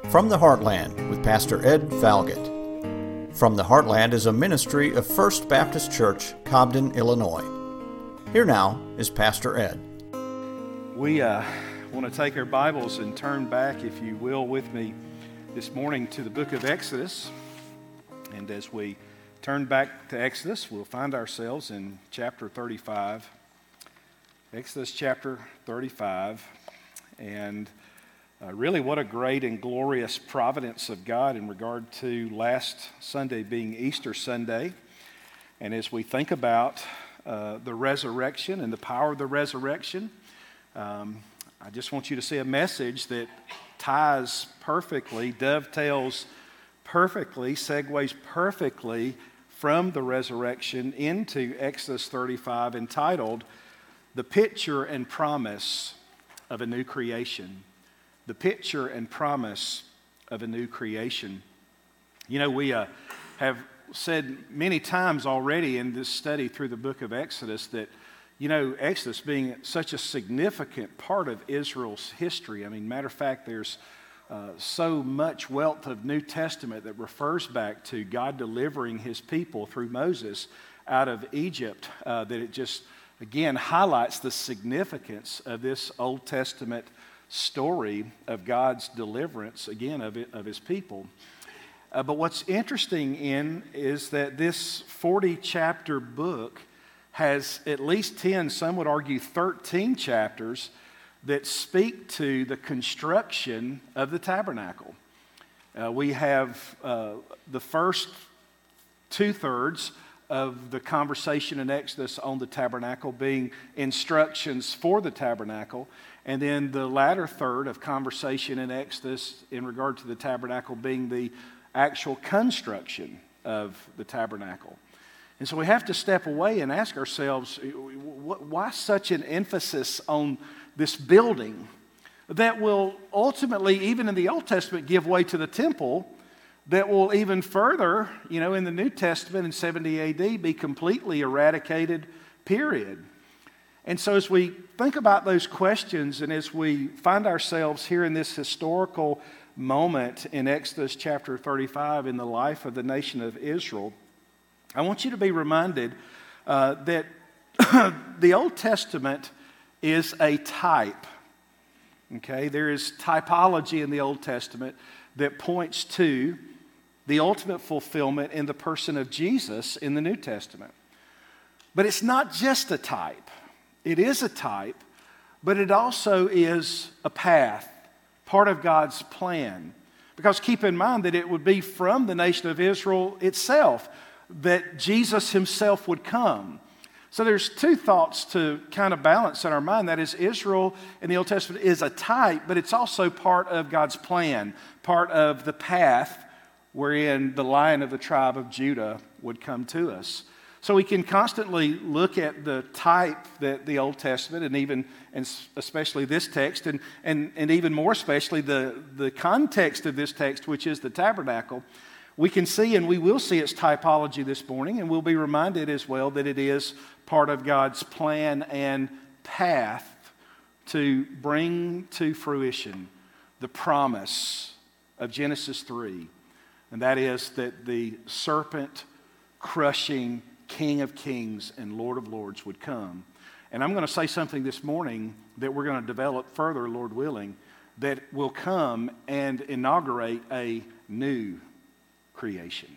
From the Heartland with Pastor Ed Falgett. From the Heartland is a ministry of First Baptist Church, Cobden, Illinois. Here now is Pastor Ed. We want to take our Bibles and turn back, if you will, with me this morning to the book of Exodus. And as we turn back to Exodus, we'll find ourselves in chapter 35. Exodus chapter 35. And really what a great and glorious providence of God in regard to last Sunday being Easter Sunday. And as we think about the resurrection and the power of the resurrection, I just want you to see a message that ties perfectly, dovetails perfectly, segues perfectly from the resurrection into Exodus 35, entitled, "The Picture and Promise of a New Creation." The picture and promise of a new creation. You know, we have said many times already in this study through the book of Exodus that, you know, Exodus being such a significant part of Israel's history. I mean, matter of fact, there's so much wealth of New Testament that refers back to God delivering His people through Moses out of Egypt, that it just, again, highlights the significance of this Old Testament story of God's deliverance, again, of His people. But what's interesting is that this 40-chapter book has at least 10, some would argue 13 chapters that speak to the construction of the tabernacle. We have the first two-thirds of the conversation in Exodus on the tabernacle being instructions for the tabernacle, and then the latter third of conversation in Exodus in regard to the tabernacle being the actual construction of the tabernacle. And so we have to step away and ask ourselves, why such an emphasis on this building that will ultimately, even in the Old Testament, give way to the temple, that will even further, you know, in the New Testament in 70 AD be completely eradicated, period. And so as we think about those questions and as we find ourselves here in this historical moment in Exodus chapter 35 in the life of the nation of Israel, I want you to be reminded that the Old Testament is a type. Okay, there is typology in the Old Testament that points to the ultimate fulfillment in the person of Jesus in the New Testament. But it's not just a type. It is a type, but it also is a path, part of God's plan. Because keep in mind that it would be from the nation of Israel itself that Jesus Himself would come. So there's two thoughts to kind of balance in our mind. That is, Israel in the Old Testament is a type, but it's also part of God's plan, part of the path wherein the Lion of the tribe of Judah would come to us. So we can constantly look at the type that the Old Testament and especially this text and even more especially the context of this text, which is the tabernacle. We can see and we will see its typology this morning, and we'll be reminded as well that it is part of God's plan and path to bring to fruition the promise of Genesis 3. And that is that the serpent-crushing King of Kings and Lord of Lords would come. And I'm going to say something this morning that we're going to develop further, Lord willing, that will come and inaugurate a new creation.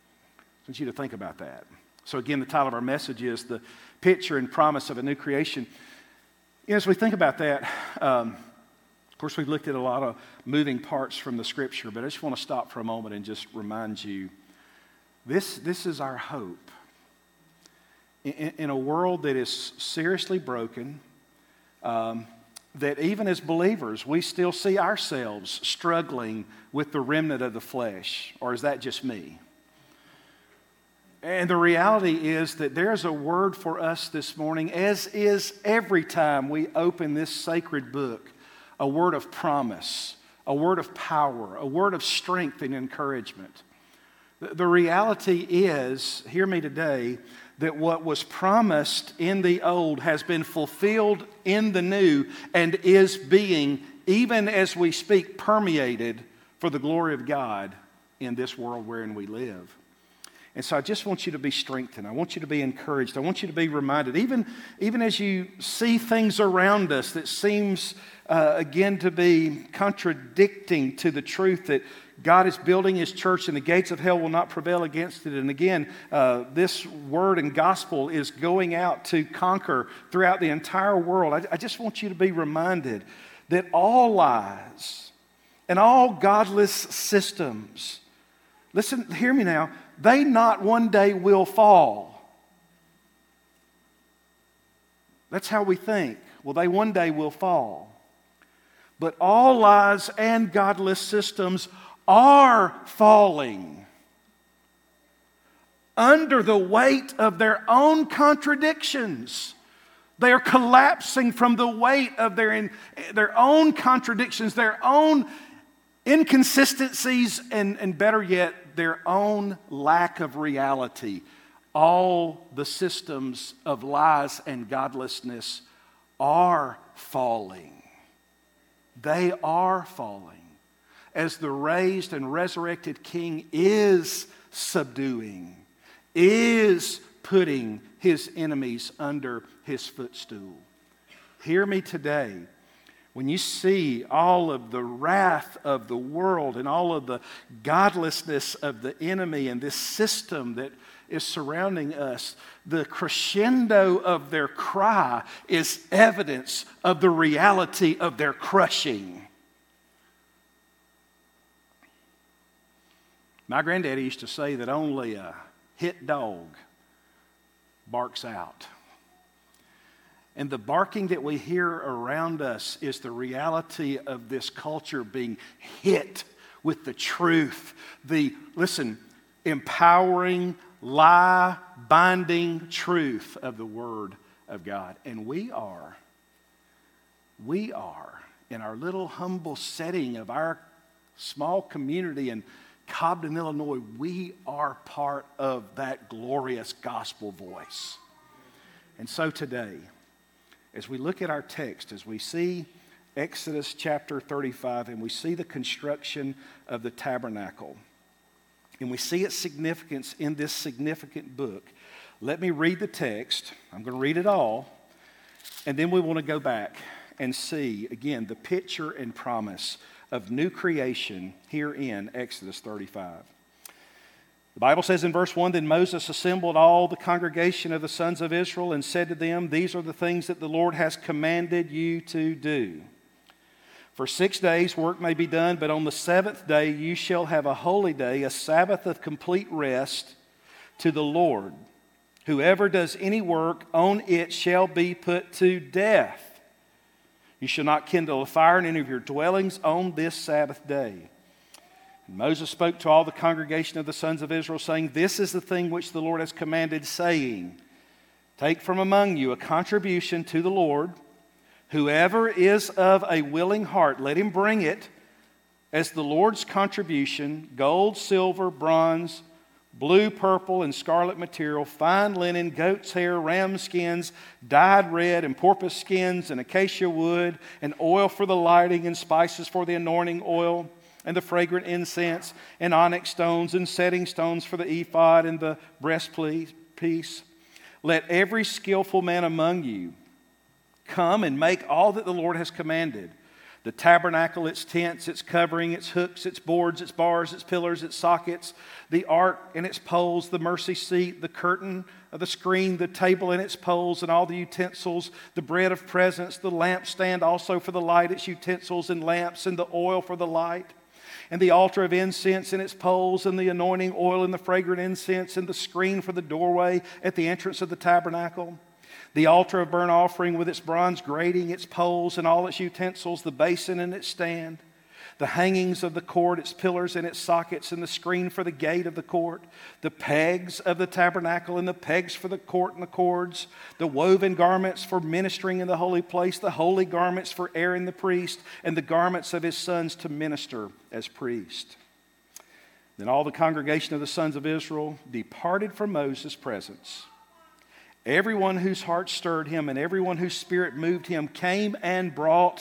I want you to think about that. So again, the title of our message is The Picture and Promise of a New Creation. You know, as we think about that, of course, we've looked at a lot of moving parts from the Scripture, but I just want to stop for a moment and just remind you, this is our hope. In a world that is seriously broken, that even as believers, we still see ourselves struggling with the remnant of the flesh, or is that just me? And the reality is that there's a word for us this morning, as is every time we open this sacred book, a word of promise, a word of power, a word of strength and encouragement. The reality is, hear me today, that what was promised in the old has been fulfilled in the new and is being, even as we speak, permeated for the glory of God in this world wherein we live. And so I just want you to be strengthened. I want you to be encouraged. I want you to be reminded, even as you see things around us that seems, again, to be contradicting to the truth that God is building His church and the gates of hell will not prevail against it. And again, this word and gospel is going out to conquer throughout the entire world. I just want you to be reminded that all lies and all godless systems, listen, hear me now, they not one day will fall. That's how we think. Well, they one day will fall. But all lies and godless systems are falling under the weight of their own contradictions. They are collapsing from the weight of their own contradictions, their own inconsistencies, and better yet, their own lack of reality. All the systems of lies and godlessness are falling. They are falling as the raised and resurrected King is subduing, is putting His enemies under His footstool. Hear me today. When you see all of the wrath of the world and all of the godlessness of the enemy and this system that is surrounding us, the crescendo of their cry is evidence of the reality of their crushing. My granddaddy used to say that only a hit dog barks out. And the barking that we hear around us is the reality of this culture being hit with the truth, the, listen, empowering, lie-binding truth of the Word of God. And we are, in our little humble setting of our small community in Cobden, Illinois, we are part of that glorious gospel voice. And so today, as we look at our text, as we see Exodus chapter 35, and we see the construction of the tabernacle, and we see its significance in this significant book, let me read the text. I'm going to read it all, and then we want to go back and see, again, the picture and promise of new creation here in Exodus 35. The Bible says in verse 1, Then Moses assembled all the congregation of the sons of Israel and said to them, These are the things that the Lord has commanded you to do. For 6 days work may be done, but on the seventh day you shall have a holy day, a Sabbath of complete rest to the Lord. Whoever does any work on it shall be put to death. You shall not kindle a fire in any of your dwellings on this Sabbath day. And Moses spoke to all the congregation of the sons of Israel, saying, This is the thing which the Lord has commanded, saying, Take from among you a contribution to the Lord. Whoever is of a willing heart, let him bring it as the Lord's contribution, gold, silver, bronze, blue, purple, and scarlet material, fine linen, goat's hair, ram skins, dyed red, and porpoise skins, and acacia wood, and oil for the lighting, and spices for the anointing oil, and the fragrant incense, and onyx stones, and setting stones for the ephod and the breastpiece. Let every skillful man among you come and make all that the Lord has commanded. The tabernacle, its tents, its covering, its hooks, its boards, its bars, its pillars, its sockets, the ark and its poles, the mercy seat, the curtain of the screen, the table and its poles, and all the utensils, the bread of presence, the lampstand also for the light, its utensils and lamps, and the oil for the light, and the altar of incense and its poles, and the anointing oil and the fragrant incense, and the screen for the doorway at the entrance of the tabernacle, the altar of burnt offering with its bronze grating, its poles and all its utensils, the basin and its stand, the hangings of the court, its pillars and its sockets, and the screen for the gate of the court, the pegs of the tabernacle and the pegs for the court and the cords, the woven garments for ministering in the holy place, the holy garments for Aaron the priest, and the garments of his sons to minister as priests. Then all the congregation of the sons of Israel departed from Moses' presence. Everyone whose heart stirred him and everyone whose spirit moved him came and brought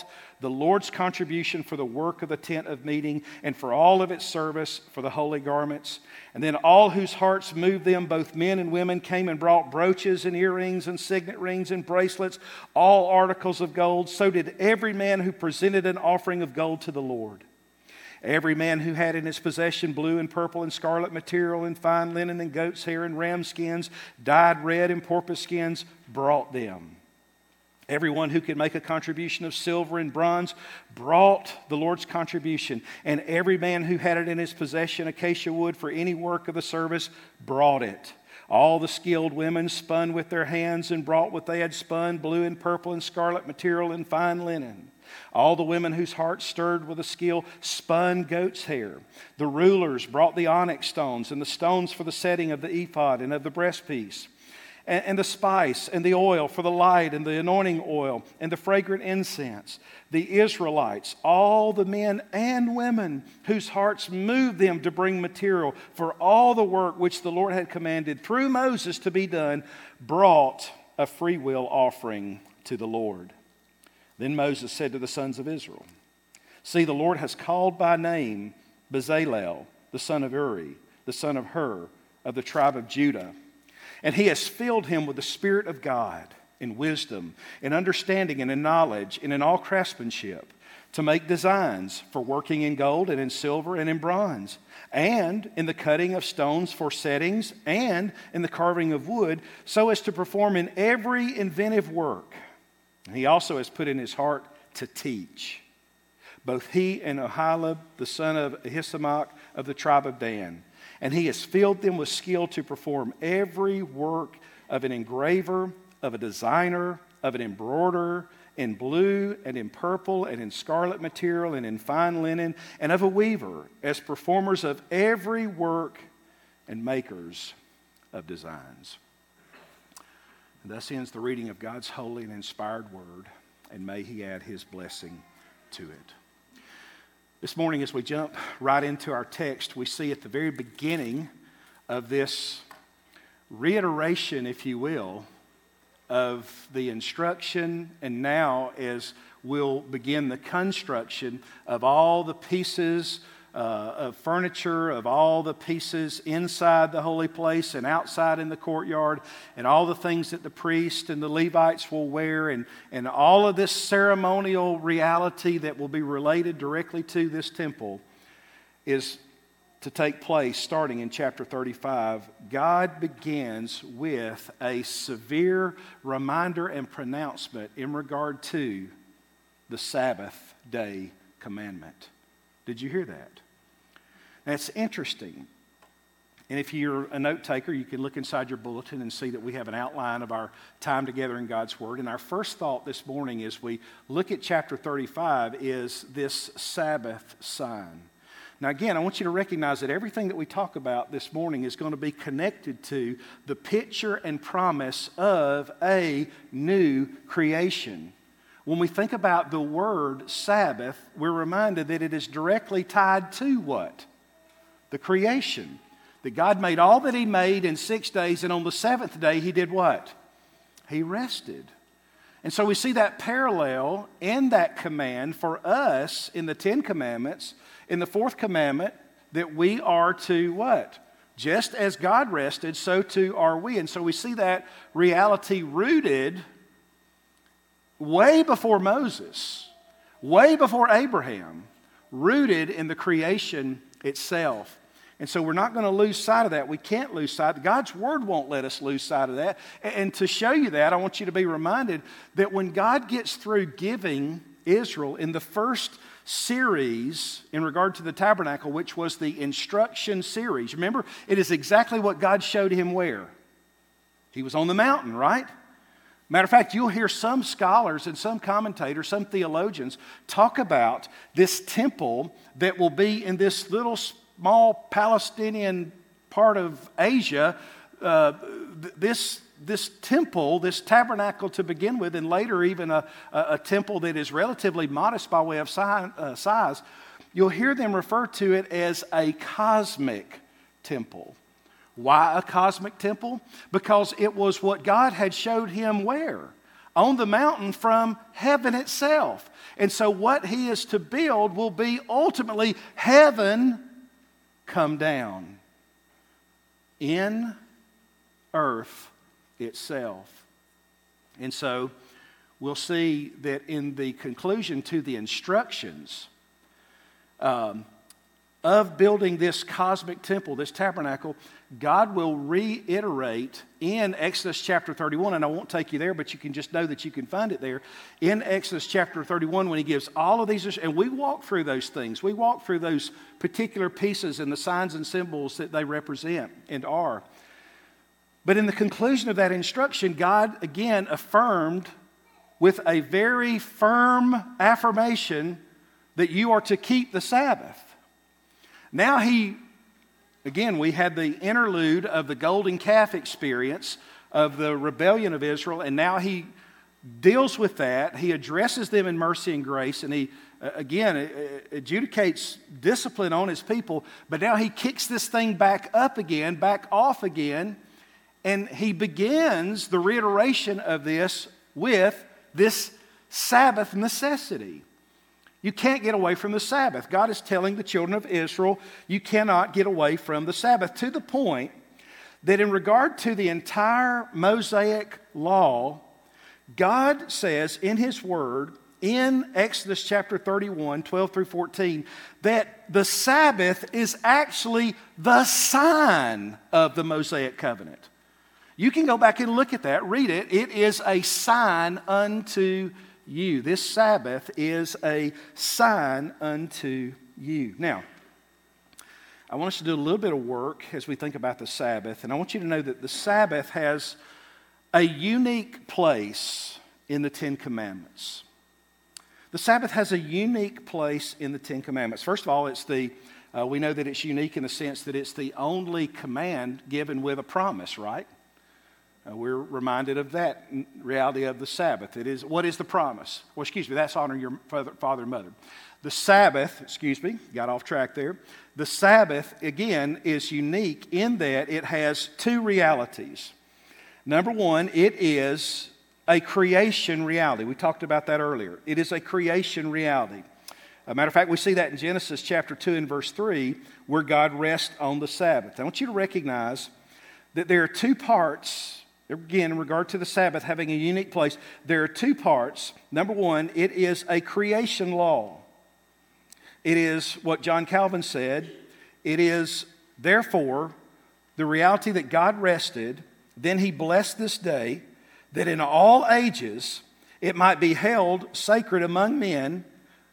the Lord's contribution for the work of the tent of meeting and for all of its service, for the holy garments. And then all whose hearts moved them, both men and women, came and brought brooches and earrings and signet rings and bracelets, all articles of gold. So did every man who presented an offering of gold to the Lord. Every man who had in his possession blue and purple and scarlet material and fine linen and goat's hair and ram skins, dyed red and porpoise skins, brought them. Everyone who could make a contribution of silver and bronze brought the Lord's contribution. And every man who had it in his possession, acacia wood for any work of the service, brought it. All the skilled women spun with their hands and brought what they had spun, blue and purple and scarlet material and fine linen. All the women whose hearts stirred with a skill spun goat's hair. The rulers brought the onyx stones and the stones for the setting of the ephod and of the breastpiece, and the spice and the oil for the light and the anointing oil and the fragrant incense. The Israelites, all the men and women whose hearts moved them to bring material for all the work which the Lord had commanded through Moses to be done, brought a freewill offering to the Lord. Then Moses said to the sons of Israel, "See, the Lord has called by name Bezalel, the son of Uri, the son of Hur, of the tribe of Judah. And he has filled him with the Spirit of God, in wisdom, in understanding, and in knowledge, and in all craftsmanship, to make designs for working in gold and in silver and in bronze, and in the cutting of stones for settings, and in the carving of wood, so as to perform in every inventive work. And he also has put in his heart to teach, both he and Oholiab, the son of Ahisamach of the tribe of Dan. And he has filled them with skill to perform every work of an engraver, of a designer, of an embroiderer, in blue and in purple and in scarlet material and in fine linen, and of a weaver, as performers of every work and makers of designs." And thus ends the reading of God's holy and inspired word, and may he add his blessing to it. This morning, as we jump right into our text, we see at the very beginning of this reiteration, if you will, of the instruction, and now as we'll begin the construction of all the pieces of furniture, of all the pieces inside the holy place and outside in the courtyard, and all the things that the priest and the Levites will wear, and all of this ceremonial reality that will be related directly to this temple is to take place starting in chapter 35. God begins with a severe reminder and pronouncement in regard to the Sabbath day commandment. Did you hear that? That's interesting. And if you're a note taker, you can look inside your bulletin and see that we have an outline of our time together in God's Word. And our first thought this morning as we look at chapter 35 is this Sabbath sign. Now again, I want you to recognize that everything that we talk about this morning is going to be connected to the picture and promise of a new creation. When we think about the word Sabbath, we're reminded that it is directly tied to what? The creation. That God made all that he made in 6 days, and on the seventh day he did what? He rested. And so we see that parallel in that command for us in the Ten Commandments, in the fourth commandment, that we are to what? Just as God rested, so too are we. And so we see that reality rooted way before Moses, way before Abraham, rooted in the creation itself. And so we're not going to lose sight of that. We can't lose sight. God's Word won't let us lose sight of that. And to show you that, I want you to be reminded that when God gets through giving Israel in the first series in regard to the tabernacle, which was the instruction series, remember, it is exactly what God showed him where? He was on the mountain, right? Matter of fact, you'll hear some scholars and some commentators, some theologians talk about this temple that will be in this little small Palestinian part of Asia, this temple, this tabernacle to begin with, and later even a temple that is relatively modest by way of size, you'll hear them refer to it as a cosmic temple. Why a cosmic temple? Because it was what God had showed him where? on the mountain from heaven itself. And so what he is to build will be ultimately heaven come down in earth itself. And so we'll see that in the conclusion to the instructions of building this cosmic temple, this tabernacle, God will reiterate in Exodus chapter 31, and I won't take you there, but you can just know that you can find it there. In Exodus chapter 31, when he gives all of these, and we walk through those things. We walk through those particular pieces and the signs and symbols that they represent and are. But in the conclusion of that instruction, God again affirmed with a very firm affirmation that you are to keep the Sabbath. Now we had the interlude of the golden calf experience of the rebellion of Israel, and now he deals with that. He addresses them in mercy and grace, and he, again, adjudicates discipline on his people, but now he kicks this thing back up again, back off again, and he begins the reiteration of this with this Sabbath necessity. You can't get away from the Sabbath. God is telling the children of Israel, you cannot get away from the Sabbath, to the point that in regard to the entire Mosaic law, God says in His Word, in Exodus chapter 31, 12 through 14, that the Sabbath is actually the sign of the Mosaic covenant. You can go back and look at that, read it. It is a sign unto you. This Sabbath is a sign unto you. Now, I want us to do a little bit of work as we think about the Sabbath, and I want you to know that the Sabbath has a unique place in the Ten Commandments. The Sabbath has a unique place in the Ten Commandments. First of all, we know that it's unique in the sense that it's the only command given with a promise, right? We're reminded of that reality of the Sabbath. What is the promise? Well, that's honor your father and mother. The Sabbath, got off track there. The Sabbath, again, is unique in that it has two realities. Number one, it is a creation reality. We talked about that earlier. It is a creation reality. As a matter of fact, we see that in Genesis chapter 2 and verse 3, where God rests on the Sabbath. I want you to recognize that there are two parts. Again, in regard to the Sabbath having a unique place, there are two parts. Number one, it is a creation law. It is what John Calvin said. It is, therefore, the reality that God rested, then He blessed this day, that in all ages it might be held sacred among men,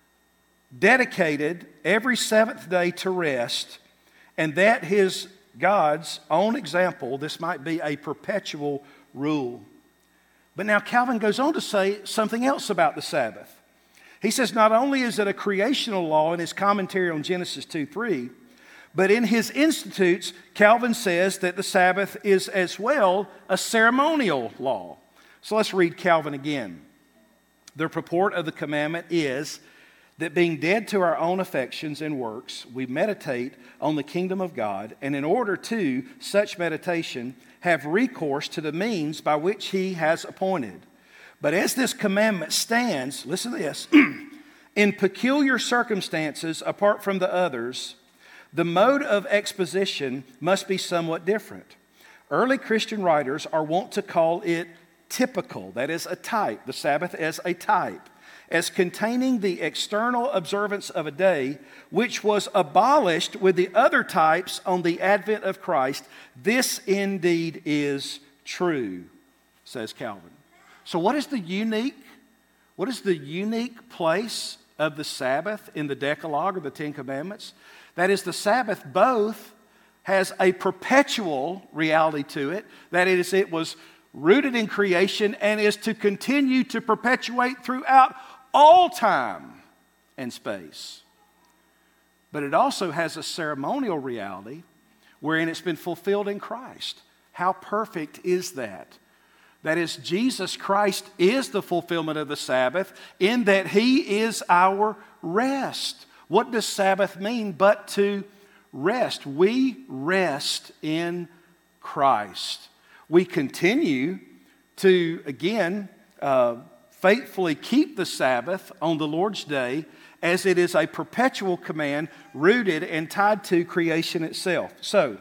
dedicated every seventh day to rest, and that His God's own example, this might be a perpetual rule. But now Calvin goes on to say something else about the Sabbath. He says not only is it a creational law in his commentary on Genesis 2:3, but in his Institutes, Calvin says that the Sabbath is as well a ceremonial law. So let's read Calvin again. The purport of the commandment is that being dead to our own affections and works, we meditate on the kingdom of God, and in order to such meditation, have recourse to the means by which He has appointed. But as this commandment stands, listen to this, in peculiar circumstances apart from the others, the mode of exposition must be somewhat different. Early Christian writers are wont to call it typical, that is a type, the Sabbath as a type, as containing the external observance of a day which was abolished with the other types on the advent of Christ. This indeed is true, says Calvin. So what is the unique place of the Sabbath in the Decalogue or the Ten Commandments? That is, the Sabbath both has a perpetual reality to it, that is, it was rooted in creation and is to continue to perpetuate throughout all time and space. But it also has a ceremonial reality wherein it's been fulfilled in Christ. How perfect is that? That is, Jesus Christ is the fulfillment of the Sabbath in that He is our rest. What does Sabbath mean but to rest? We rest in Christ. We continue to, again, faithfully keep the Sabbath on the Lord's day, as it is a perpetual command rooted and tied to creation itself. So,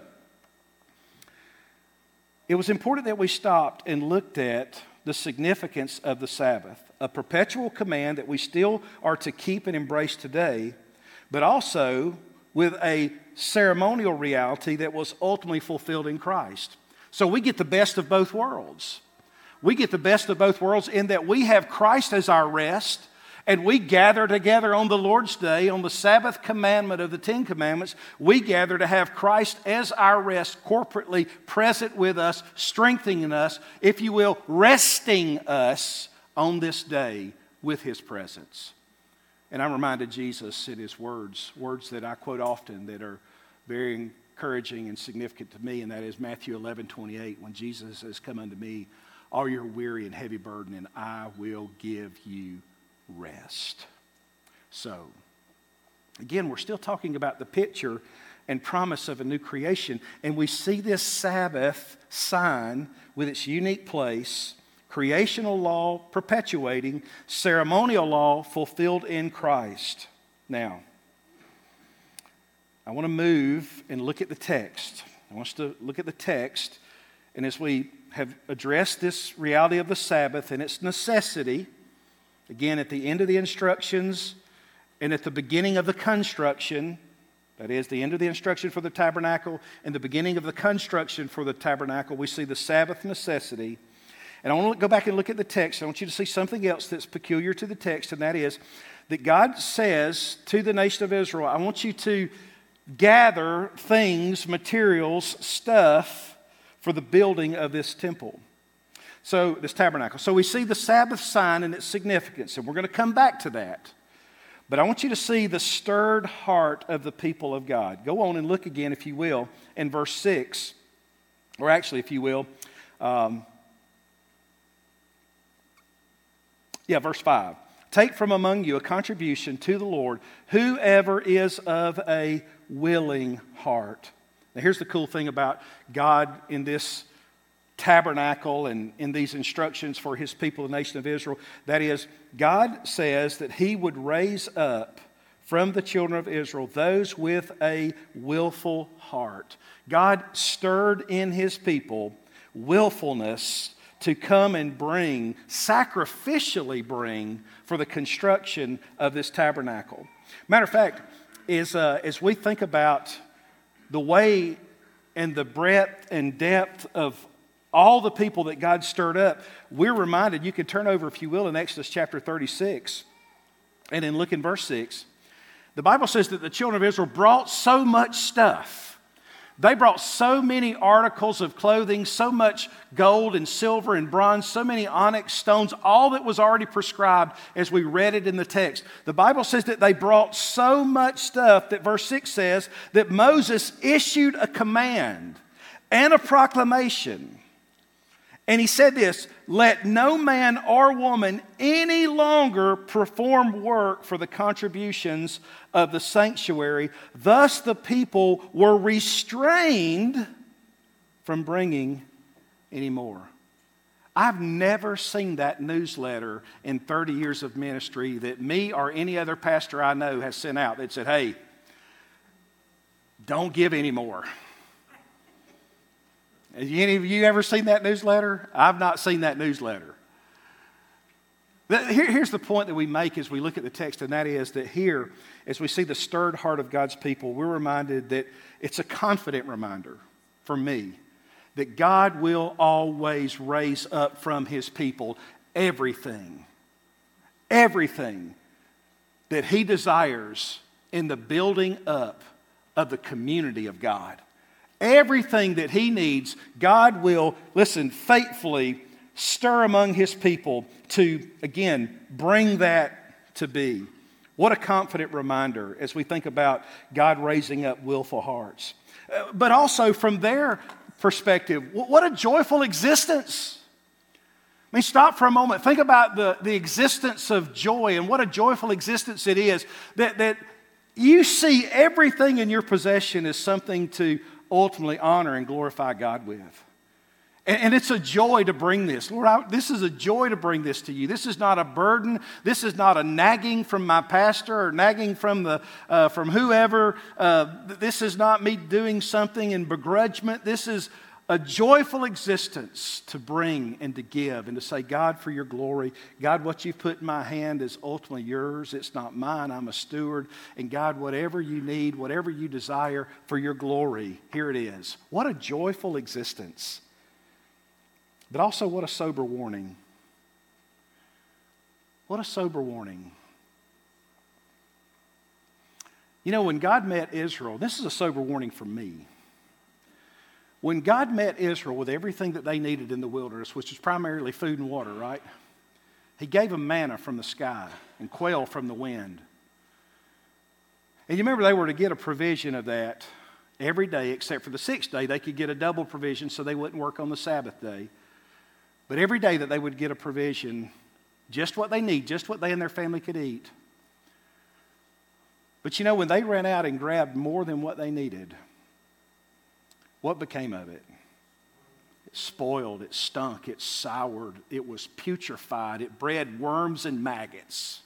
it was important that we stopped and looked at the significance of the Sabbath, a perpetual command that we still are to keep and embrace today, but also with a ceremonial reality that was ultimately fulfilled in Christ. So we get the best of both worlds. We get the best of both worlds in that we have Christ as our rest, and we gather together on the Lord's Day, on the Sabbath commandment of the Ten Commandments. We gather to have Christ as our rest, corporately present with us, strengthening us, if you will, resting us on this day with His presence. And I'm reminded Jesus in His words that I quote often that are very encouraging and significant to me, and that is Matthew 11:28, when Jesus says, "Come unto me, all you're weary and heavy burden, and I will give you rest." So, again, we're still talking about the picture and promise of a new creation, and we see this Sabbath sign with its unique place, creational law perpetuating, ceremonial law fulfilled in Christ. Now, I want to move and look at the text. I want us to look at the text, and as we have addressed this reality of the Sabbath and its necessity, again, at the end of the instructions and at the beginning of the construction, that is, the end of the instruction for the tabernacle and the beginning of the construction for the tabernacle, we see the Sabbath necessity. And I want to go back and look at the text. I want you to see something else that's peculiar to the text, and that is that God says to the nation of Israel, I want you to gather things, materials, stuff for the building of this temple. So, this tabernacle. So we see the Sabbath sign and its significance, and we're going to come back to that. But I want you to see the stirred heart of the people of God. Go on and look again, if you will, in verse 6. Or actually, if you will, verse 5. Take from among you a contribution to the Lord, whoever is of a willing heart. Now, here's the cool thing about God in this tabernacle and in these instructions for His people, the nation of Israel. That is, God says that He would raise up from the children of Israel those with a willful heart. God stirred in His people willfulness to come and bring, sacrificially bring, for the construction of this tabernacle. Matter of fact, as we think about the way and the breadth and depth of all the people that God stirred up, we're reminded, you can turn over, if you will, in Exodus chapter 36, and then look in verse 6. The Bible says that the children of Israel brought so much stuff. They brought so many articles of clothing, so much gold and silver and bronze, so many onyx stones, all that was already prescribed as we read it in the text. The Bible says that they brought so much stuff that verse 6 says that Moses issued a command and a proclamation. And he said this, let no man or woman any longer perform work for the contributions of the sanctuary. Thus the people were restrained from bringing any more. I've never seen that newsletter in 30 years of ministry that me or any other pastor I know has sent out that said, hey, don't give any more. Have any of you ever seen that newsletter? I've not seen that newsletter. Here's the point that we make as we look at the text, and that is that here, as we see the stirred heart of God's people, we're reminded that it's a confident reminder for me that God will always raise up from His people everything that He desires in the building up of the community of God. Everything that He needs, God will, faithfully stir among His people to, again, bring that to be. What a confident reminder as we think about God raising up willful hearts. But also from their perspective, what a joyful existence. I mean, stop for a moment. Think about the existence of joy and what a joyful existence it is that you see everything in your possession as something to ultimately honor and glorify God with. And it's a joy to bring this. Lord, this is a joy to bring this to you. This is not a burden. This is not a nagging from my pastor or nagging from whoever. This is not me doing something in begrudgment. This is a joyful existence to bring and to give and to say, God, for your glory. God, what you've put in my hand is ultimately yours. It's not mine. I'm a steward. And God, whatever you need, whatever you desire for your glory, here it is. What a joyful existence. But also, what a sober warning. What a sober warning. You know, when God met Israel, this is a sober warning for me. When God met Israel with everything that they needed in the wilderness, which was primarily food and water, right? He gave them manna from the sky and quail from the wind. And you remember they were to get a provision of that every day, except for the sixth day. They could get a double provision so they wouldn't work on the Sabbath day. But every day that they would get a provision, just what they need, just what they and their family could eat. But you know, when they ran out and grabbed more than what they needed, what became of it? It spoiled, it stunk, it soured, it was putrefied, it bred worms and maggots.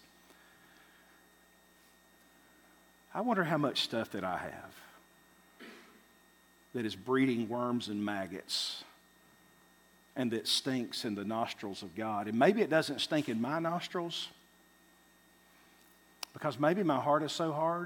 I wonder how much stuff that I have that is breeding worms and maggots and that stinks in the nostrils of God. And maybe it doesn't stink in my nostrils because maybe my heart is so hard.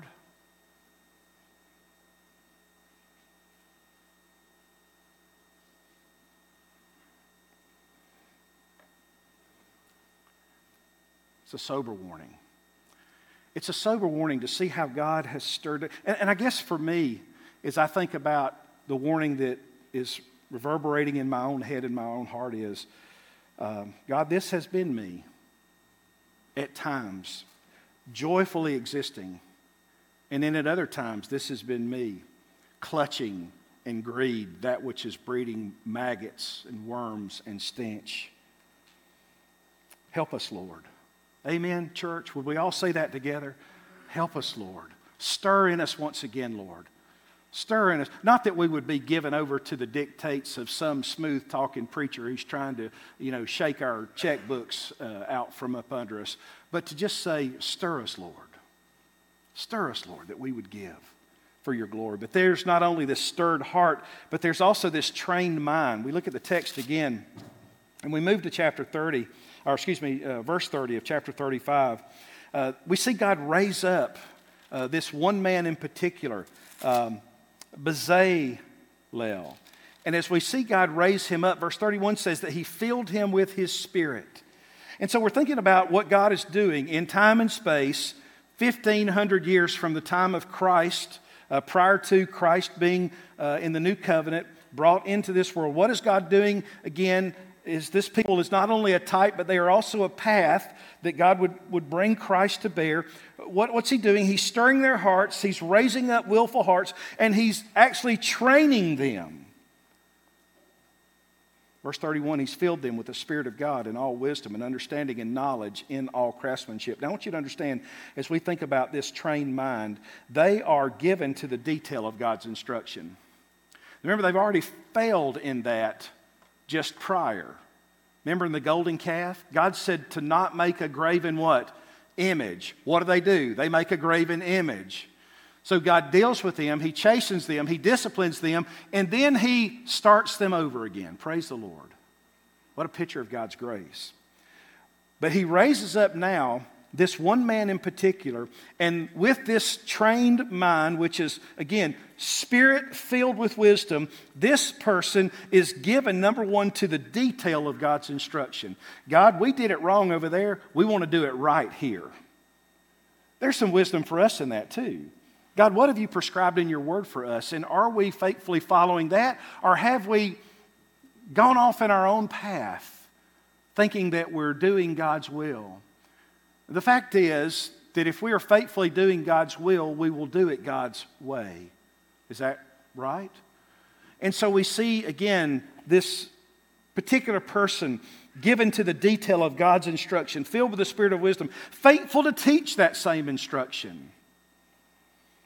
It's a sober warning. It's a sober warning to see how God has stirred it. And I guess for me, as I think about the warning that is reverberating in my own head and my own heart is, God, this has been me at times, joyfully existing. And then at other times, this has been me clutching in greed that which is breeding maggots and worms and stench. Help us, Lord. Amen, church. Would we all say that together? Help us, Lord. Stir in us once again, Lord. Stir in us. Not that we would be given over to the dictates of some smooth-talking preacher who's trying to, shake our checkbooks out from up under us, but to just say, stir us, Lord. Stir us, Lord, that we would give for your glory. But there's not only this stirred heart, but there's also this trained mind. We look at the text again, and we move to verse 30 of chapter 35. We see God raise up this one man in particular, Bezalel. And as we see God raise him up, verse 31 says that he filled him with his spirit. And so we're thinking about what God is doing in time and space, 1,500 years from the time of Christ, prior to Christ being in the new covenant, brought into this world. What is God doing again? Is this people is not only a type, but they are also a path that God would bring Christ to bear. What's he doing? He's stirring their hearts. He's raising up willful hearts, and he's actually training them. Verse 31, he's filled them with the Spirit of God in all wisdom and understanding and knowledge in all craftsmanship. Now, I want you to understand, as we think about this trained mind, they are given to the detail of God's instruction. Remember, they've already failed in that just prior. Remember in the golden calf? God said to not make a graven what? Image. What do? They make a graven image. So God deals with them, he chastens them, he disciplines them, and then he starts them over again. Praise the Lord. What a picture of God's grace. But he raises up now this one man in particular, and with this trained mind, which is, again, spirit-filled with wisdom, this person is given, number one, to the detail of God's instruction. God, we did it wrong over there. We want to do it right here. There's some wisdom for us in that too. God, what have you prescribed in your word for us? And are we faithfully following that? Or have we gone off in our own path, thinking that we're doing God's will? The fact is that if we are faithfully doing God's will, we will do it God's way. Is that right? And so we see, again, this particular person given to the detail of God's instruction, filled with the Spirit of wisdom, faithful to teach that same instruction.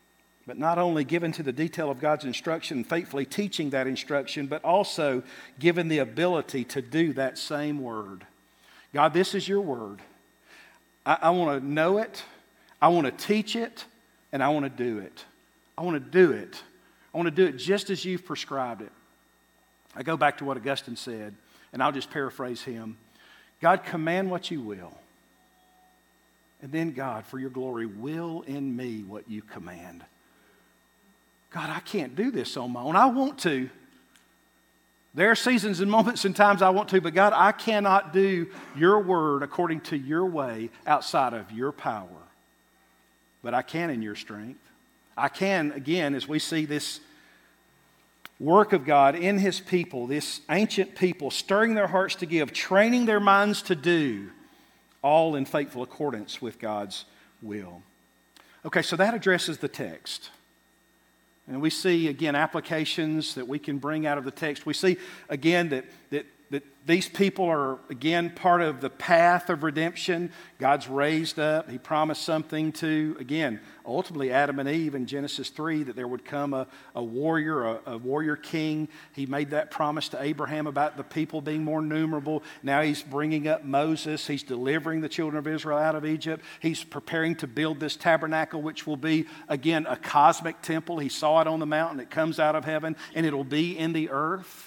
but not only given to the detail of God's instruction and faithfully teaching that instruction, but also given the ability to do that same word. God, this is your word. I want to know it, I want to teach it, and I want to do it. I want to do it. I want to do it just as you've prescribed it. I go back to what Augustine said, and I'll just paraphrase him. God, command what you will. And then, God, for your glory, will in me what you command. God, I can't do this on my own. I want to. There are seasons and moments and times I want to, but God, I cannot do your word according to your way outside of your power. But I can in your strength. I can, again, as we see this work of God in His people, this ancient people, stirring their hearts to give, training their minds to do, all in faithful accordance with God's will. Okay, so that addresses the text. And we see, again, applications that we can bring out of the text. We see, again, that these people are, again, part of the path of redemption. God's raised up. He promised something to, again, ultimately Adam and Eve in Genesis 3, that there would come a warrior king. He made that promise to Abraham about the people being more numerable. Now He's bringing up Moses. He's delivering the children of Israel out of Egypt. He's preparing to build this tabernacle, which will be, again, a cosmic temple. He saw it on the mountain. It comes out of heaven, and it'll be in the earth.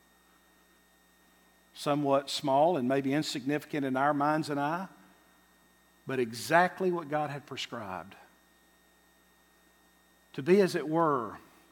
Somewhat small and maybe insignificant in our mind's and eye, but exactly what God had prescribed. To be, as it were,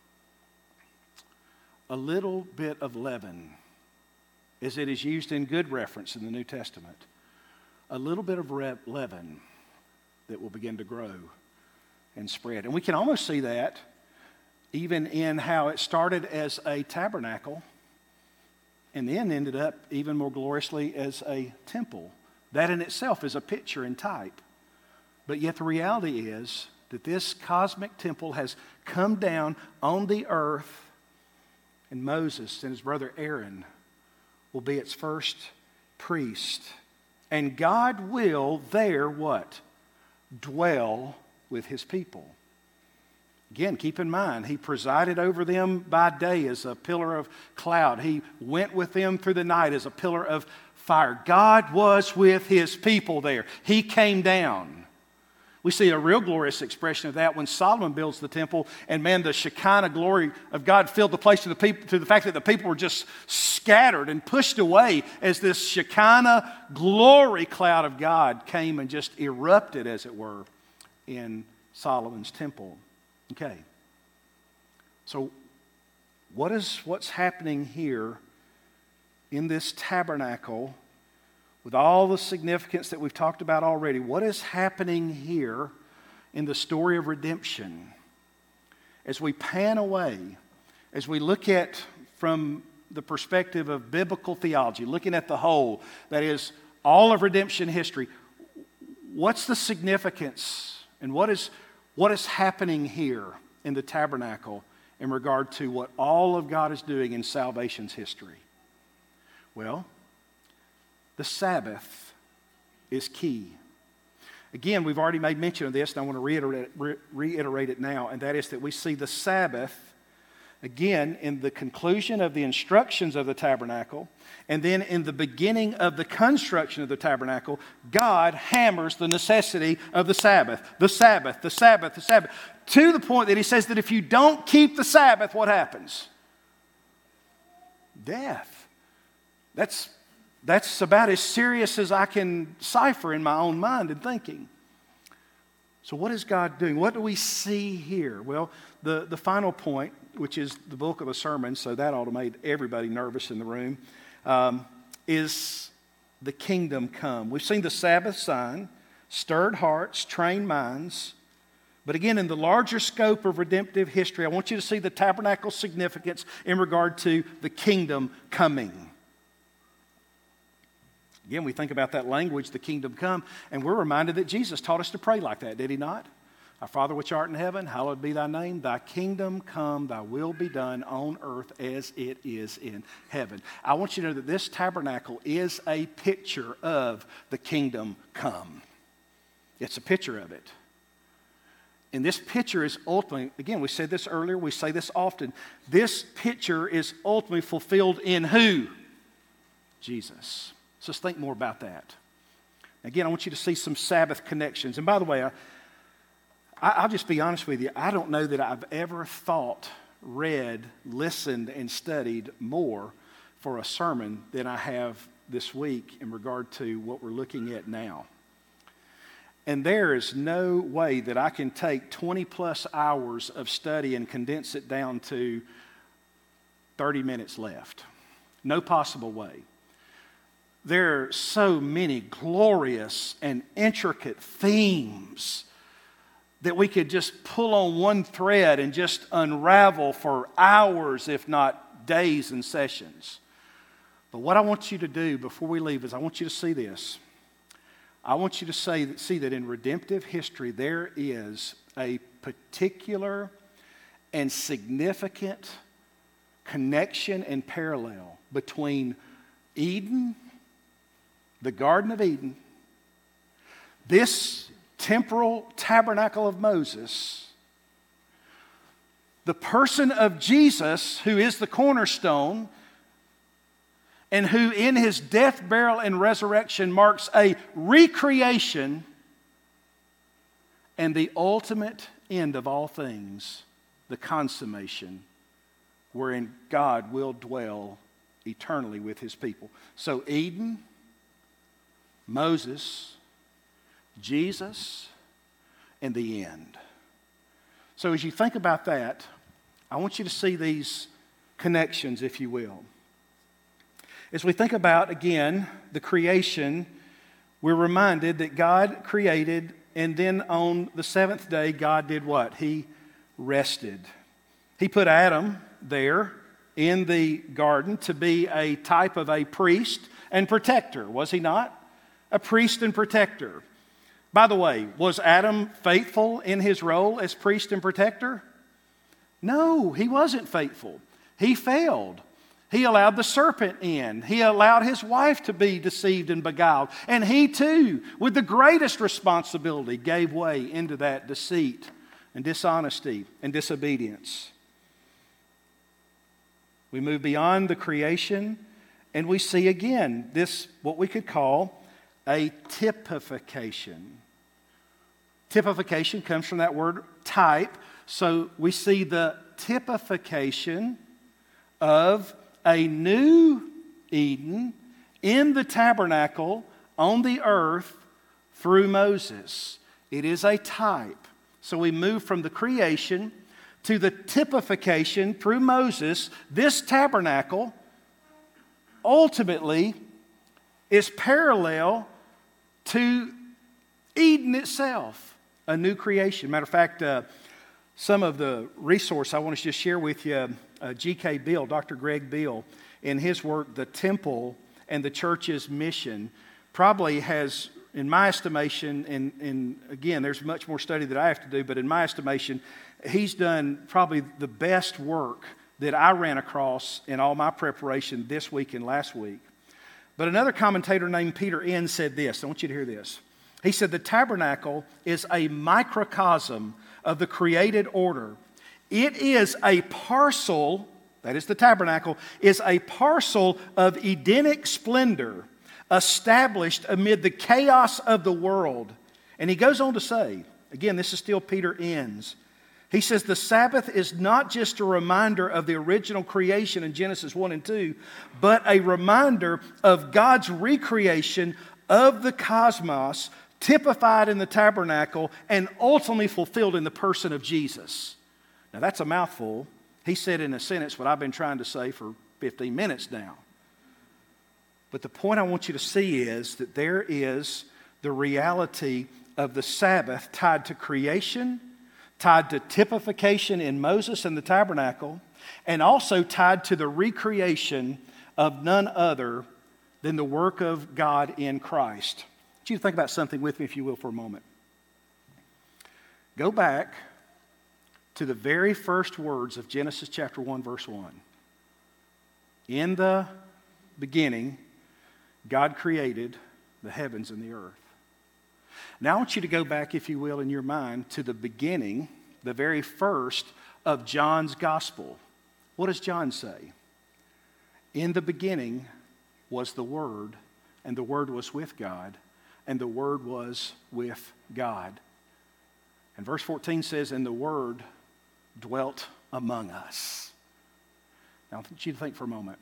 a little bit of leaven, as it is used in good reference in the New Testament. A little bit of leaven that will begin to grow and spread. And we can almost see that even in how it started as a tabernacle and then ended up even more gloriously as a temple. That in itself is a picture and type. But yet the reality is that this cosmic temple has come down on the earth, and Moses and his brother Aaron will be its first priest. And God will there what? Dwell with His people. Again, keep in mind, He presided over them by day as a pillar of cloud. He went with them through the night as a pillar of fire. God was with His people there. He came down. We see a real glorious expression of that when Solomon builds the temple, and man, the Shekinah glory of God filled the place to the fact that the people were just scattered and pushed away as this Shekinah glory cloud of God came and just erupted, as it were, in Solomon's temple. Okay, so what's happening here in this tabernacle with all the significance that we've talked about already? What is happening here in the story of redemption? As we pan away, as we look at from the perspective of biblical theology, looking at the whole, that is all of redemption history, what's the significance and what is happening here in the tabernacle in regard to what all of God is doing in salvation's history? Well, the Sabbath is key. Again, we've already made mention of this, and I want to reiterate it now, and that is that we see the Sabbath, again, in the conclusion of the instructions of the tabernacle, and then in the beginning of the construction of the tabernacle, God hammers the necessity of the Sabbath, the Sabbath, the Sabbath, the Sabbath, to the point that He says that if you don't keep the Sabbath, what happens? Death. That's about as serious as I can cipher in my own mind and thinking. So what is God doing? What do we see here? Well, the final point, which is the bulk of the sermon, so that ought to make everybody nervous in the room, is the kingdom come. We've seen the Sabbath sign, stirred hearts, trained minds. But again, in the larger scope of redemptive history, I want you to see the tabernacle's significance in regard to the kingdom coming. Again, we think about that language, the kingdom come, and we're reminded that Jesus taught us to pray like that, did He not? Our Father which art in heaven, hallowed be thy name. Thy kingdom come, thy will be done on earth as it is in heaven. I want you to know that this tabernacle is a picture of the kingdom come. It's a picture of it. And this picture is ultimately, again, we said this earlier, we say this often, this picture is ultimately fulfilled in who? Jesus. So let's think more about that. Again, I want you to see some Sabbath connections. And by the way, I'll just be honest with you, I don't know that I've ever thought, read, listened, and studied more for a sermon than I have this week in regard to what we're looking at now. And there is no way that I can take 20 plus hours of study and condense it down to 30 minutes left. No possible way. There are so many glorious and intricate themes that we could just pull on one thread and just unravel for hours, if not days and sessions. But what I want you to do before we leave is I want you to see this. I want you to see that in redemptive history there is a particular and significant connection and parallel between Eden, the Garden of Eden, this temporal tabernacle of Moses, the person of Jesus, who is the cornerstone, and who in his death, burial, and resurrection marks a recreation and the ultimate end of all things, the consummation, wherein God will dwell eternally with his people. So Eden, Moses, Jesus, and the end. So as you think about that, I want you to see these connections, if you will. As we think about, again, the creation, we're reminded that God created, and then on the seventh day, God did what? He rested. He put Adam there in the garden to be a type of a priest and protector, was he not? A priest and protector. By the way, was Adam faithful in his role as priest and protector? No, he wasn't faithful. He failed. He allowed the serpent in. He allowed his wife to be deceived and beguiled. And he too, with the greatest responsibility, gave way into that deceit and dishonesty and disobedience. We move beyond the creation and we see again this, what we could call a typification. Typification comes from that word type. So we see the typification of a new Eden in the tabernacle on the earth through Moses. It is a type. So we move from the creation to the typification through Moses. This tabernacle ultimately is parallel to Eden itself, a new creation. Matter of fact, some of the resource I want to just share with you, G.K. Beale, Dr. Greg Beale, in his work, The Temple and the Church's Mission, probably has, in my estimation, and again, there's much more study that I have to do, but in my estimation, he's done probably the best work that I ran across in all my preparation this week and last week. But another commentator named Peter Enns said this. I want you to hear this. He said, the tabernacle is a microcosm of the created order. It is a parcel, that is the tabernacle, is a parcel of Edenic splendor established amid the chaos of the world. And he goes on to say, again, this is still Peter Enns. He says the Sabbath is not just a reminder of the original creation in Genesis 1 and 2, but a reminder of God's recreation of the cosmos, typified in the tabernacle and ultimately fulfilled in the person of Jesus. Now that's a mouthful. He said in a sentence what I've been trying to say for 15 minutes now. But the point I want you to see is that there is the reality of the Sabbath tied to creation, tied to typification in Moses and the tabernacle, and also tied to the recreation of none other than the work of God in Christ. I want you to think about something with me, if you will, for a moment. Go back to the very first words of Genesis chapter 1, verse 1. In the beginning, God created the heavens and the earth. Now I want you to go back, if you will, in your mind to the beginning, the very first of John's gospel. What does John say? In the beginning was the Word, and the Word was with God, and the Word was with God. And verse 14 says, and the Word dwelt among us. Now I want you to think for a moment.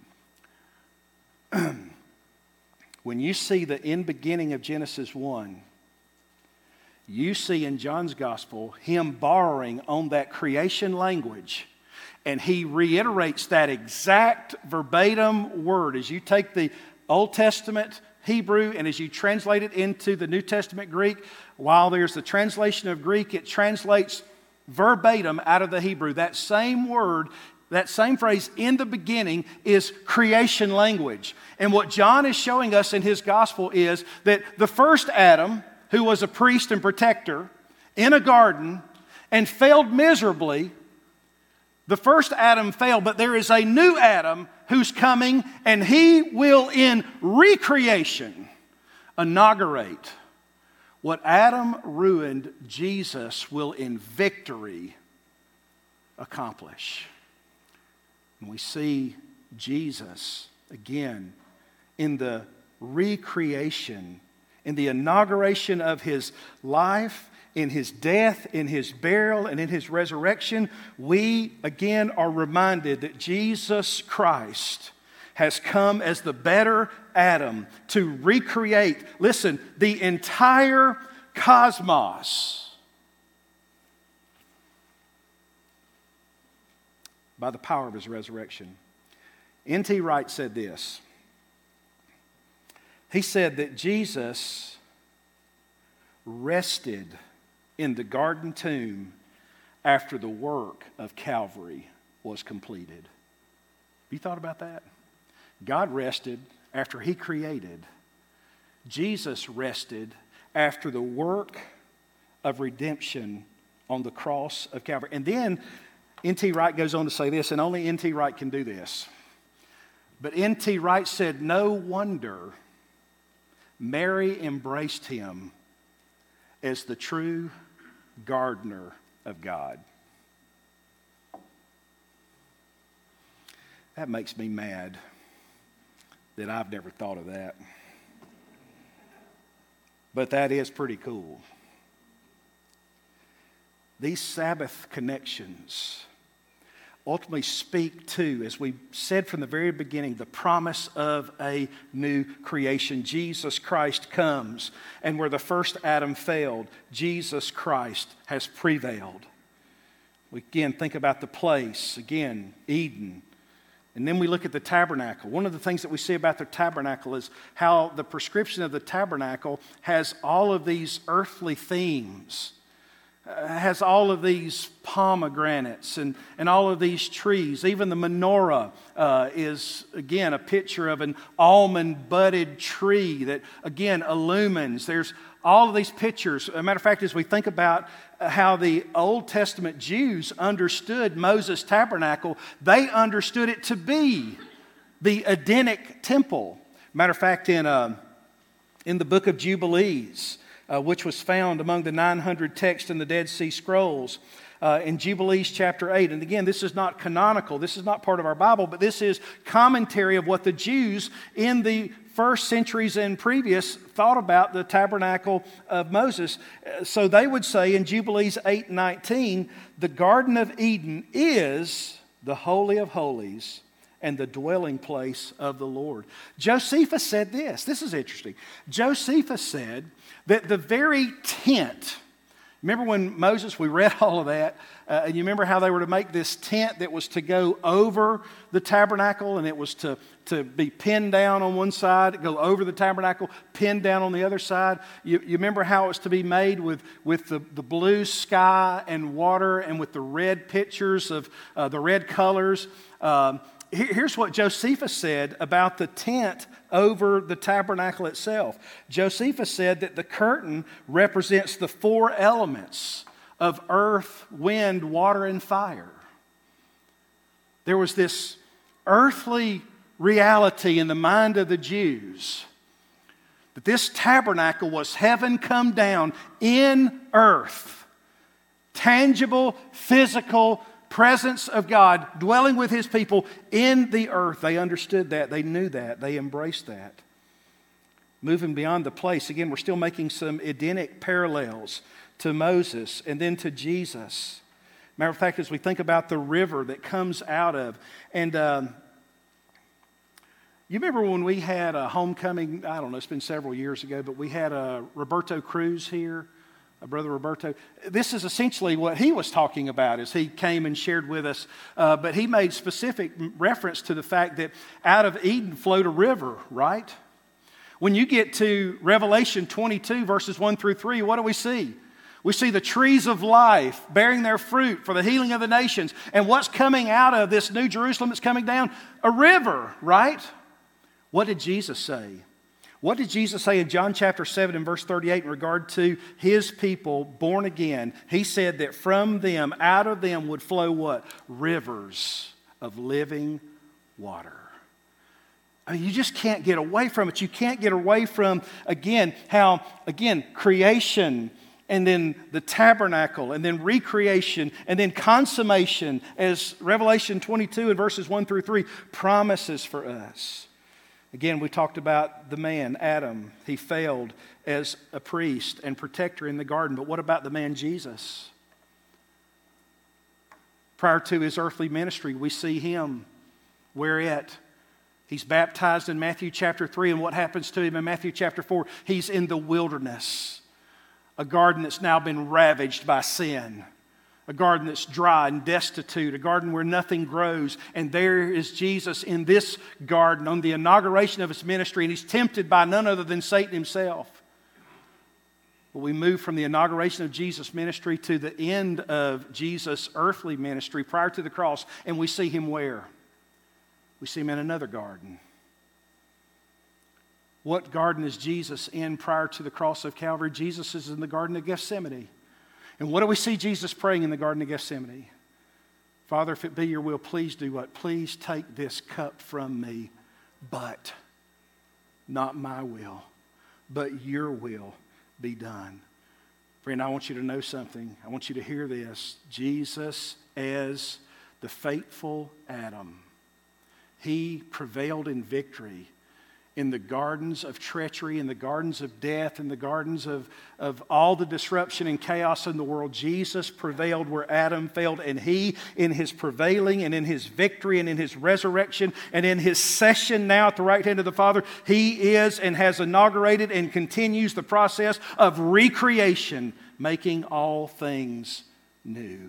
When you see the in beginning of Genesis 1, you see in John's gospel him borrowing on that creation language, and he reiterates that exact verbatim word. As you take the Old Testament Hebrew and as you translate it into the New Testament Greek, while there's the translation of Greek, it translates verbatim out of the Hebrew. That same word, that same phrase, in the beginning, is creation language. And what John is showing us in his gospel is that the first Adam, who was a priest and protector in a garden and failed miserably, the first Adam failed, but there is a new Adam who's coming, and he will, in recreation, inaugurate what Adam ruined. Jesus will, in victory, accomplish. And we see Jesus again in the recreation, in the inauguration of his life, in his death, in his burial, and in his resurrection. We again are reminded that Jesus Christ has come as the better Adam to recreate, listen, the entire cosmos by the power of his resurrection. N.T. Wright said this. He said that Jesus rested in the garden tomb after the work of Calvary was completed. Have you thought about that? God rested after he created. Jesus rested after the work of redemption on the cross of Calvary. And then N.T. Wright goes on to say this, and only N.T. Wright can do this. But N.T. Wright said, no wonder Mary embraced him as the true gardener of God. That makes me mad that I've never thought of that. But that is pretty cool. These Sabbath connections ultimately speak to, as we said from the very beginning, the promise of a new creation. Jesus Christ comes, and where the first Adam failed, Jesus Christ has prevailed. We again think about the place, again, Eden. And then we look at the tabernacle. One of the things that we see about the tabernacle is how the prescription of the tabernacle has all of these earthly themes. Has all of these pomegranates and all of these trees. Even the menorah is, again, a picture of an almond-budded tree that, again, illumines. There's all of these pictures. As a matter of fact, as we think about how the Old Testament Jews understood Moses' tabernacle, they understood it to be the Edenic temple. Matter of fact, in the book of Jubilees, which was found among the 900 texts in the Dead Sea Scrolls, in Jubilees chapter 8. And again, this is not canonical. This is not part of our Bible, but this is commentary of what the Jews in the first centuries and previous thought about the tabernacle of Moses. So they would say in Jubilees 8:19, the Garden of Eden is the Holy of Holies and the dwelling place of the Lord. Josephus said this. This is interesting. Josephus said that the very tent, remember when Moses, we read all of that, and you remember how they were to make this tent that was to go over the tabernacle, and it was to be pinned down on one side, go over the tabernacle, pinned down on the other side. You remember how it was to be made with the blue sky and water and with the red pictures of the red colors. Here's what Josephus said about the tent over the tabernacle itself. Josephus said that the curtain represents the four elements of earth, wind, water, and fire. There was this earthly reality in the mind of the Jews That this tabernacle was heaven come down in earth. Tangible, physical presence of God dwelling with His people in the earth. They understood that. They knew that. They embraced that. Moving beyond the place, again, we're still making some Edenic parallels to Moses and then to Jesus. Matter of fact, as we think about the river that comes out of, and you remember when we had a homecoming, I don't know, it's been several years ago, but we had a Roberto Cruz here, Brother Roberto. This is essentially what he was talking about as he came and shared with us, but he made specific reference to the fact that out of Eden flowed a river, right? When you get to Revelation 22, verses 1 through 3, what do we see? We see the trees of life bearing their fruit for the healing of the nations. And what's coming out of this New Jerusalem that's coming down? A river, right? What did Jesus say? What did Jesus say in John chapter 7 and verse 38 in regard to His people born again? He said that from them, out of them would flow what? Rivers of living water. I mean, you just can't get away from it. You can't get away from, how creation and then the tabernacle and then recreation and then consummation, as Revelation 22 and verses 1 through 3 promises for us. Again, we talked about the man, Adam. He failed as a priest and protector in the garden. But what about the man, Jesus? Prior to His earthly ministry, we see Him. Where at? He's baptized in Matthew chapter 3, and what happens to Him in Matthew chapter 4? He's in the wilderness, a garden that's now been ravaged by sin, a garden that's dry and destitute, a garden where nothing grows, and there is Jesus in this garden on the inauguration of His ministry, and He's tempted by none other than Satan himself. But we move from the inauguration of Jesus' ministry to the end of Jesus' earthly ministry prior to the cross, and we see Him where? We see Him in another garden. What garden is Jesus in prior to the cross of Calvary? Jesus is in the Garden of Gethsemane. And what do we see Jesus praying in the Garden of Gethsemane? Father, if it be Your will, please do what? Please take this cup from me, but not my will, but Your will be done. Friend, I want you to know something. I want you to hear this. Jesus, as the faithful Adam, He prevailed in victory in the gardens of treachery, in the gardens of death, in the gardens of all the disruption and chaos in the world. Jesus prevailed where Adam failed, and He, in His prevailing and in His victory and in His resurrection and in His session now at the right hand of the Father, He is and has inaugurated and continues the process of recreation, making all things new.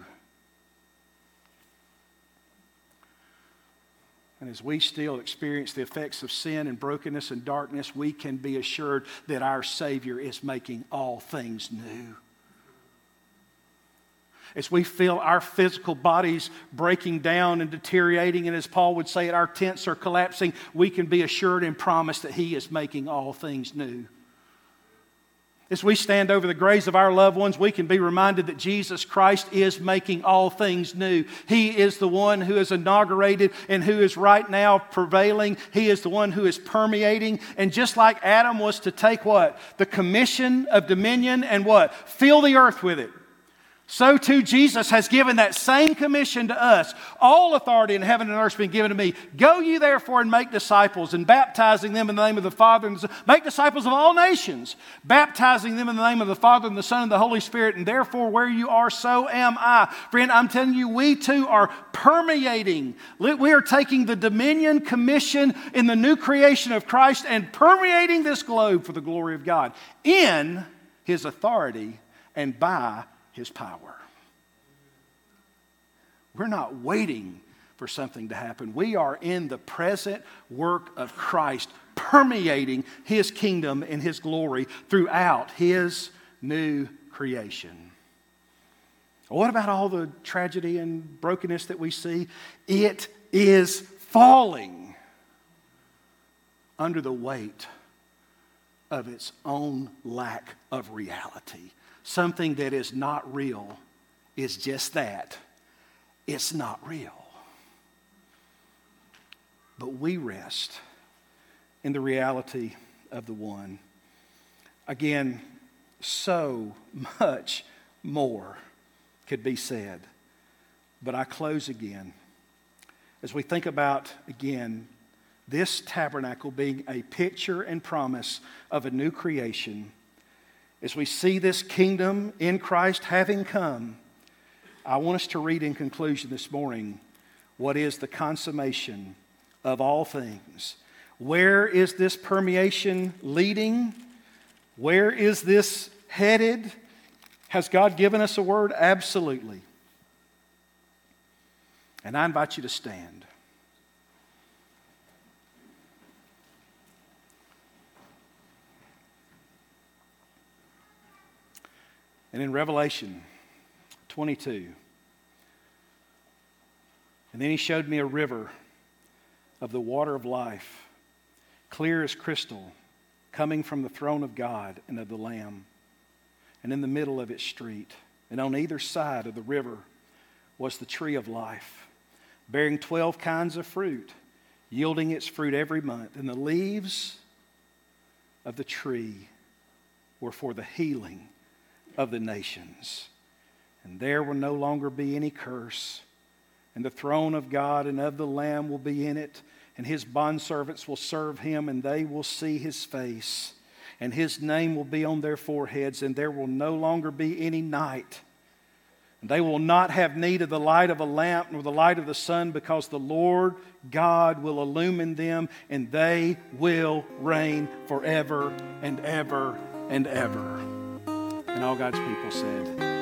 And as we still experience the effects of sin and brokenness and darkness, we can be assured that our Savior is making all things new. As we feel our physical bodies breaking down and deteriorating, and as Paul would say, our tents are collapsing, we can be assured and promised that He is making all things new. As we stand over the graves of our loved ones, we can be reminded that Jesus Christ is making all things new. He is the one who is inaugurated and who is right now prevailing. He is the one who is permeating. And just like Adam was to take what? The commission of dominion and what? Fill the earth with it. So too Jesus has given that same commission to us. All authority in heaven and earth has been given to me. Go ye therefore and make disciples, and baptizing them in the name of the Father and the Son. Make disciples of all nations, baptizing them in the name of the Father and the Son and the Holy Spirit. And therefore where you are, so am I. Friend, I'm telling you, we too are permeating. We are taking the dominion commission in the new creation of Christ and permeating this globe for the glory of God in His authority and by His power. We're not waiting for something to happen. We are in the present work of Christ, permeating His kingdom and His glory throughout His new creation. What about all the tragedy and brokenness that we see? It is falling under the weight of its own lack of reality. Something that is not real is just that. It's not real. But we rest in the reality of the one Again, so much more could be said. But I close again. As we think about, again, this tabernacle being a picture and promise of a new creation, as we see this kingdom in Christ having come, I want us to read in conclusion this morning what is the consummation of all things. Where is this permeation leading? Where is this headed? Has God given us a word? Absolutely. And I invite you to stand. And in Revelation 22, and then he showed me a river of the water of life, clear as crystal, coming from the throne of God and of the Lamb. And in the middle of its street, and on either side of the river, was the tree of life, bearing 12 kinds of fruit, yielding its fruit every month. And the leaves of the tree were for the healing of the nations. And there will no longer be any curse. And the throne of God and of the Lamb will be in it. And his bondservants will serve him, and they will see his face. And his name will be on their foreheads, and there will no longer be any night. And they will not have need of the light of a lamp nor the light of the sun, because the Lord God will illumine them, and they will reign forever and ever and ever. And all God's people said,